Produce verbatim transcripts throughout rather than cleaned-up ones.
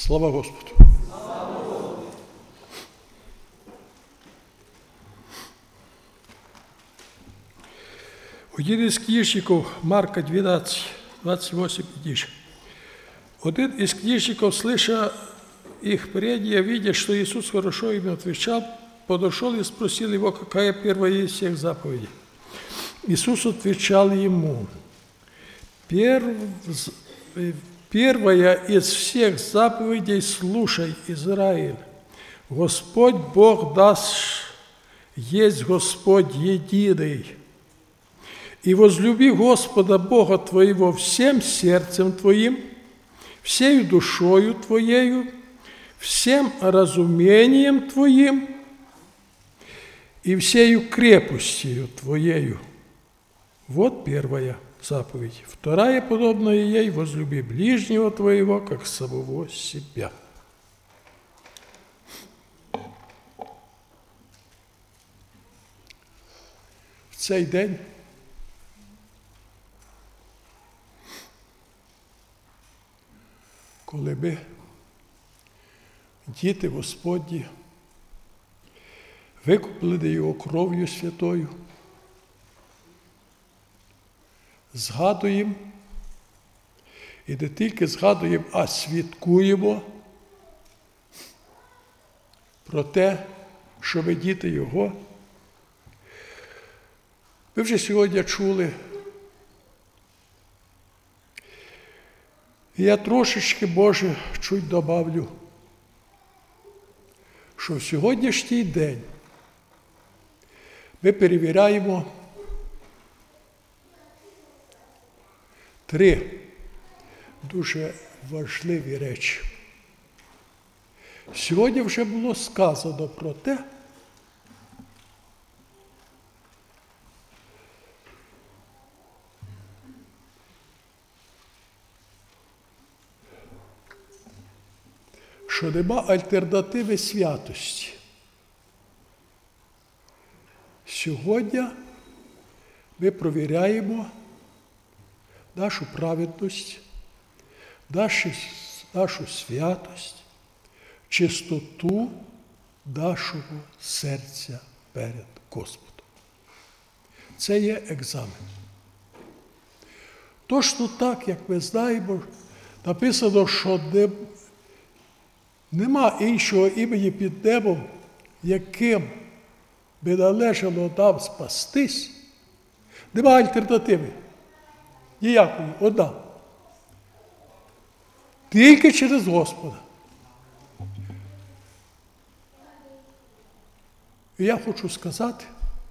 Слава Господу! Один із книжників, Марка двенадцать, двадцать восемь пишет. Один из книжников, слыша их прения, видя, что Иисус хорошо им отвечал, подошел и спросил его, какая первая из всех заповедей. Иисус отвечал ему: Перв... первая из всех заповедей слушай, Израиль. Господь Бог наш есть Господь единый. И возлюби Господа Бога твоего всем сердцем твоим, всею душою твоею, всем разумением твоим и всею крепостью твоею. Вот первая заповедь. Вторая, подобная ей: возлюби ближнего твоего, как самого себя. В цей день коли ми, діти Господні, викуплені Його кров'ю святою, згадуємо, і не тільки згадуємо, а свідкуємо про те, що ми діти Його. Ви вже сьогодні чули. І я трошечки, може, чуть добавлю, що в сьогоднішній день ми перевіряємо три дуже важливі речі. Сьогодні вже було сказано про те, що нема альтернативи святості. Сьогодні ми провіряємо нашу праведність, нашу, нашу святость, чистоту нашого серця перед Господом. Це є екзамен. Точно так, як ми знаємо, написано, що не нема іншого імені під небом, яким би належало нам спастись. Нема альтернативи. Ніякої. Одна. Тільки через Господа. І я хочу сказати,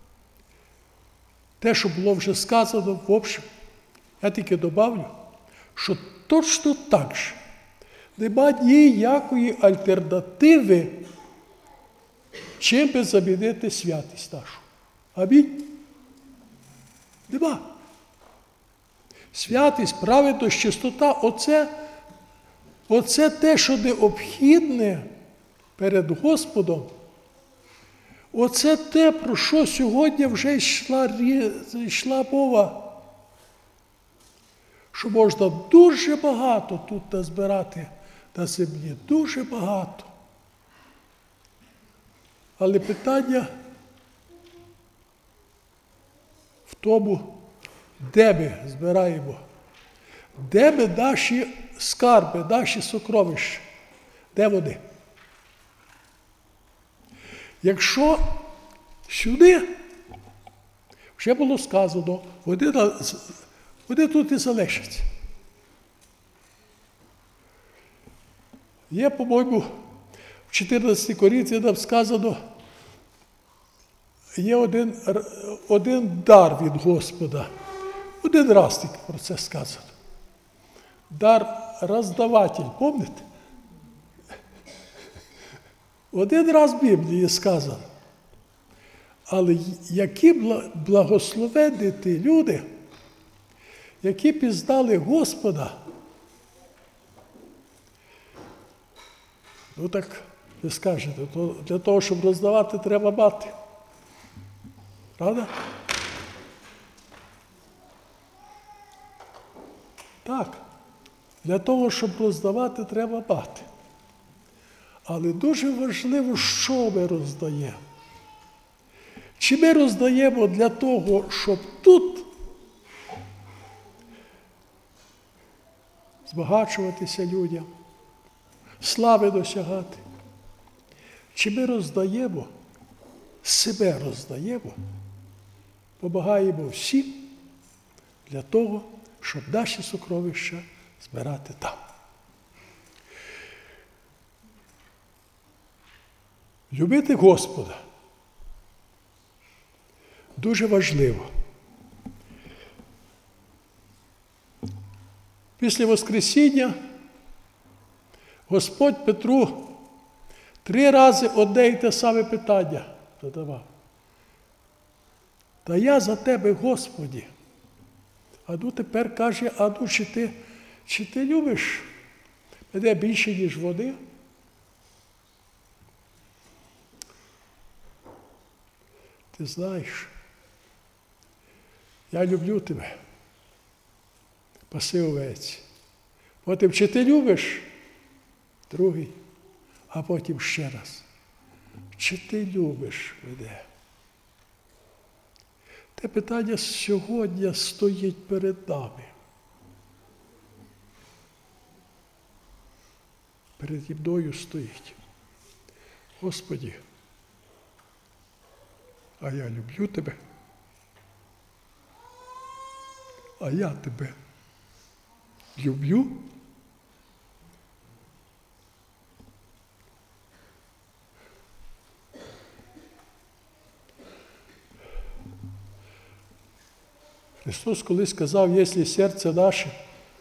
те, що було вже сказано, в общем, я тільки добавлю, що точно так же нема ніякої альтернативи, чим би замінити святість нашу. Амінь? Нема. Святість, праведність, чистота – оце, оце те, що необхідне перед Господом. Оце те, про що сьогодні вже йшла, йшла мова. Що можна дуже багато тут назбирати на землі, дуже багато. Але питання в тому, де ми збираємо, де ми наші скарби, наші сокровища, де вони? Якщо сюди, вже було сказано, вони, вони тут і залишаться. Є, по-моєму, в чотирнадцятій Коринтянам сказано, є один, один дар від Господа. Один раз тільки про це сказано. Дар роздаватель, пам'ятаєте? Один раз в Біблії сказано. Але які благословенні ті люди, які пізнали Господа, ну так, ви скажете, то для того, щоб роздавати, треба мати. Правда? Так. Для того, щоб роздавати, треба мати. Але дуже важливо, що ми роздаємо. Чи ми роздаємо для того, щоб тут збагачуватися людям, слави досягати? Чи ми роздаємо, себе роздаємо, помагаємо всім для того, щоб наші сокровища збирати там? Любити Господа дуже важливо. Після Воскресіння Господь Петру три рази одне й те саме питання задавав. Та я за тебе, Господі. А ну тепер каже, а ну чи ти, чи ти любиш мене більше, ніж вони? Ти знаєш, я люблю тебе, паси овець. Потім, чи ти любиш? Другий. А потім ще раз. Чи ти любиш мене? Те питання сьогодні стоїть перед нами. Переді мною стоїть. Господи, а я люблю тебе, а я тебе люблю. Христос колись сказав, якщо серце наше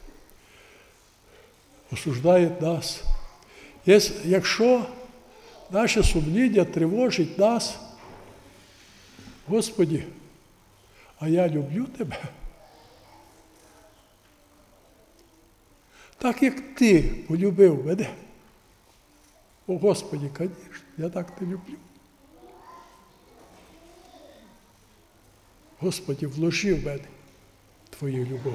осуждає нас, якщо наше сумління тривожить нас, Господи, а я люблю тебе, так як ти полюбив мене. О, Господи, звісно, я так тебе люблю. Господи, вложи в мене Твою любов.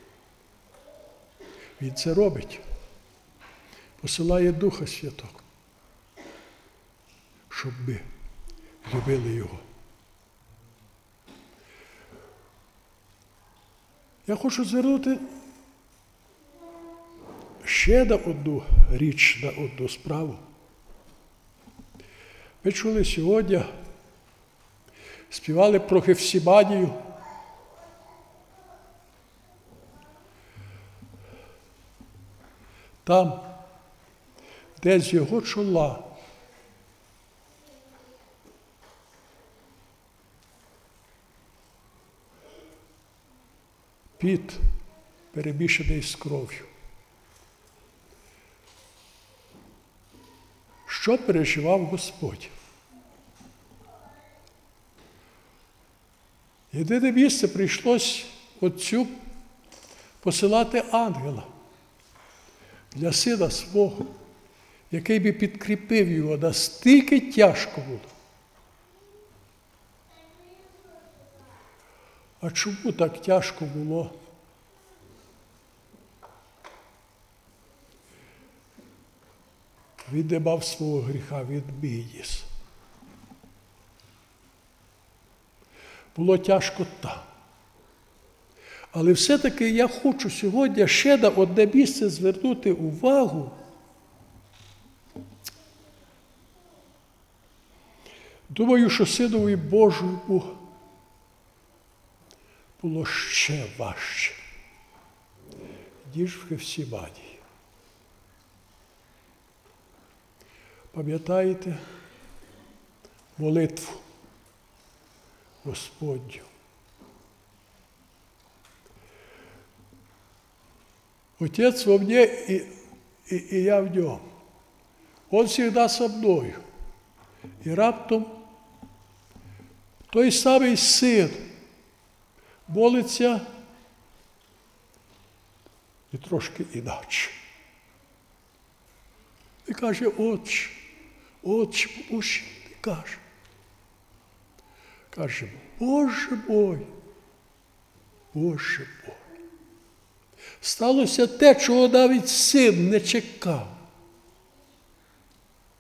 Він це робить. Посилає Духа Святого, щоб ми любили Його. Я хочу звернути ще на одну річ, на одну справу. Ми чули сьогодні, співали про Гефсиманію. Там, де з його чола піт перемішаний з кров'ю. Що переживав Господь? Єдине місце прийшлось Отцю посилати ангела для сина свого, який би підкріпив його, настільки тяжко було. А чому так тяжко було? Він не мав свого гріха, він мій ніс. Було тяжко там. Але все-таки я хочу сьогодні ще на одне місце звернути увагу. Думаю, що Синові Божому було ще важче, ніж в Гефсиманії. Пам'ятаєте молитву Господню? Отец во мне, и, и, и я в нем. Он всегда со мною. І раптом той самий син молиться і трошки іначе. І каже, Отче, Отче, Отче, і каже. Каже, Боже мой, Боже мой. Сталося те, чого навіть син не чекав.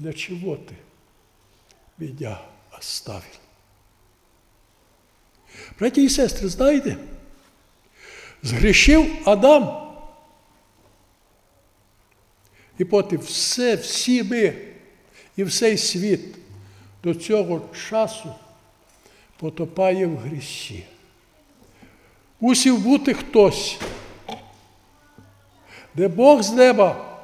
для чего ты меня оставил? Браті і сестри, знаєте, згрішив Адам, і потім все, всі ми і всей світ до цього часу потопає в грісі. Мусив бути хтось, де Бог з неба,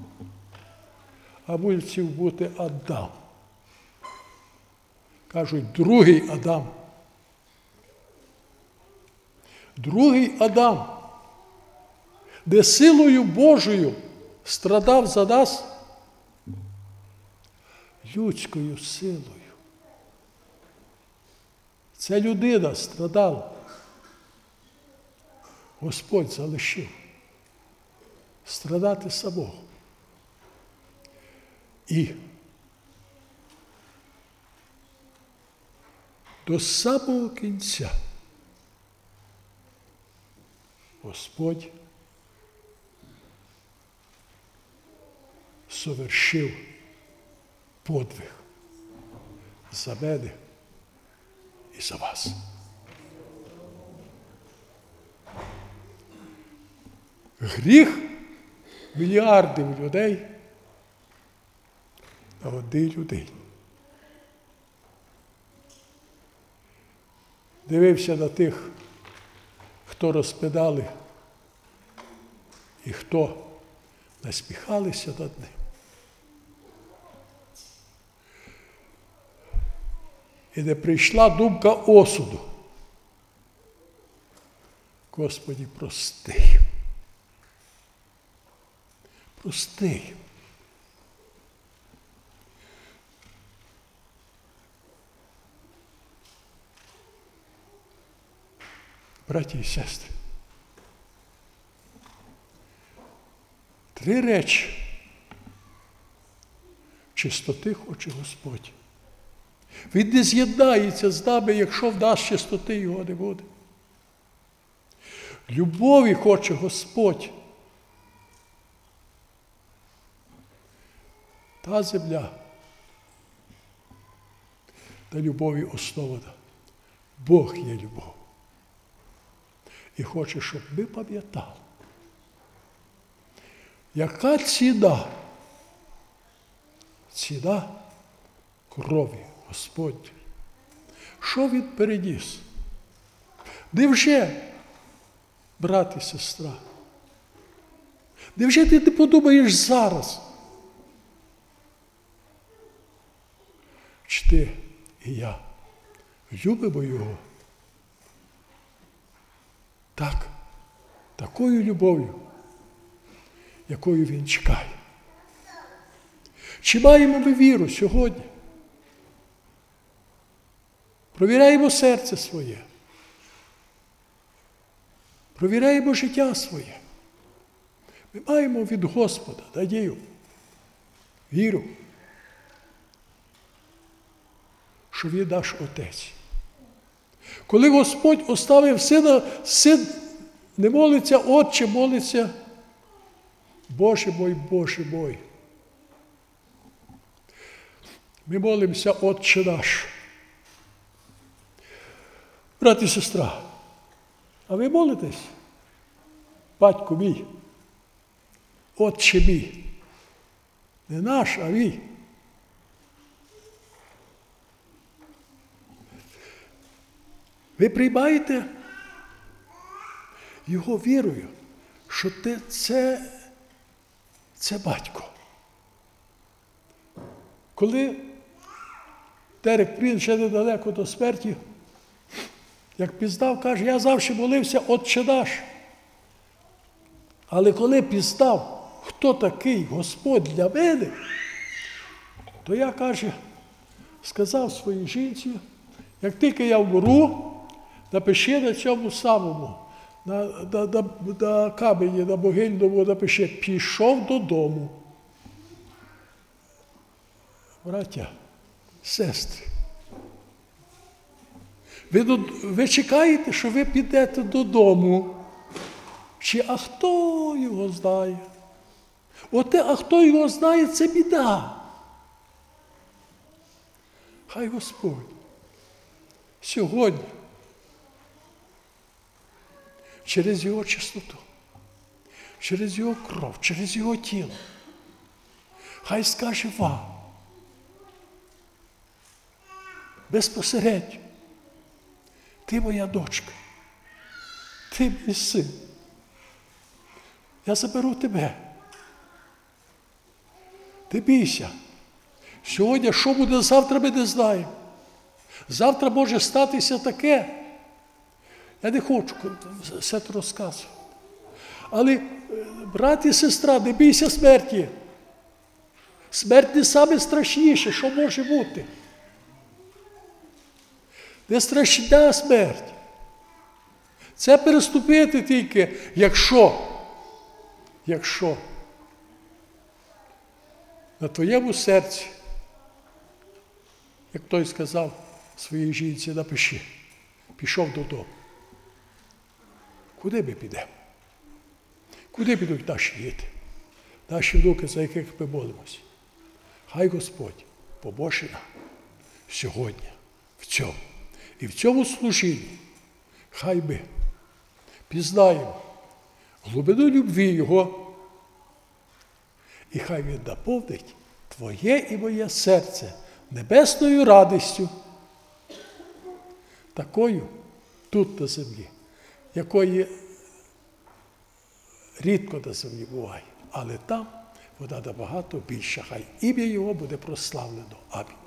а мусив бути Адам. Кажуть, другий Адам. Другий Адам, де силою Божою страдав за нас людською силою. Ця людина страдала. Господь залишив страдати самого. І до самого кінця Господь совершив подвиг за мене і за вас. Гріх мільярдів людей на одній людині. Дивився на тих, хто розпинали і хто насміхалися над ним. І не прийшла думка осуду. Господи, прости. Прости. Браті і сестри, три речі чистоти хоче Господь. Він не з'єднається з нами, якщо в нас чистоти його не буде. Любові хоче Господь. Та земля на любові основана. Бог є любов. І хоче, щоб ми пам'ятали, яка ціна? Ціна крові Господь. Що він переніс? Невже, брат і сестра, невже ти не подумаєш зараз? Чи ти і я любимо його? Так, такою любов'ю, якою він чекає. Чи маємо ми віру сьогодні? Провіряємо серце своє. Провіряємо життя своє. Ми маємо від Господа надію, віру, що він наш Отець. Коли Господь оставив сина, син не молиться Отче, молиться Боже мой, Боже мой. Ми молимося Отче наш. Брат і сестра, а ви молитесь? Батько мій, Отче мій. Не наш, а мій. Ви приймаєте його вірою, що ти, це, це батько. Коли Дерек Прін ще недалеко до смерті, як пізнав, каже, я завжди молився Отче наш. Але коли пізнав, хто такий Господь для мене, то я, каже, сказав своїй жінці, як тільки я вмру, напиши на цьому самому, на, на, на, на камені, на могильному напиши, пішов додому. Браття, сестри, ви, ви чекаєте, що ви підете додому. Чи а хто його знає? Оте, а хто його знає, це біда. Хай Господь сьогодні через Його чистоту, через Його кров, через Його тіло, хай скаже вам безпосередньо: ти моя дочка, ти мій син, я заберу тебе. Не бійся. Сьогодні, що буде завтра, ми не знаємо. Завтра може статися таке. Я не хочу все це розказувати. Але, брат і сестра, не бійся смерті. Смерть не саме страшніше, що може бути. Не страшна смерть. Це переступити тільки, якщо, якщо на твоєму серці, як той сказав своїй жінці, напиши, пішов додому. Куди ми підемо? Куди підуть наші діти? Наші внуки, за яких ми молимося? Хай Господь поможе нам сьогодні в цьому. І в цьому служінні хай ми пізнаємо глибину любві Його, і хай Він наповнить твоє і моє серце небесною радістю, такою тут на землі, якої рідко на землі буває, але там вона набагато більша. Хай ім'я Його буде прославлено. Амінь.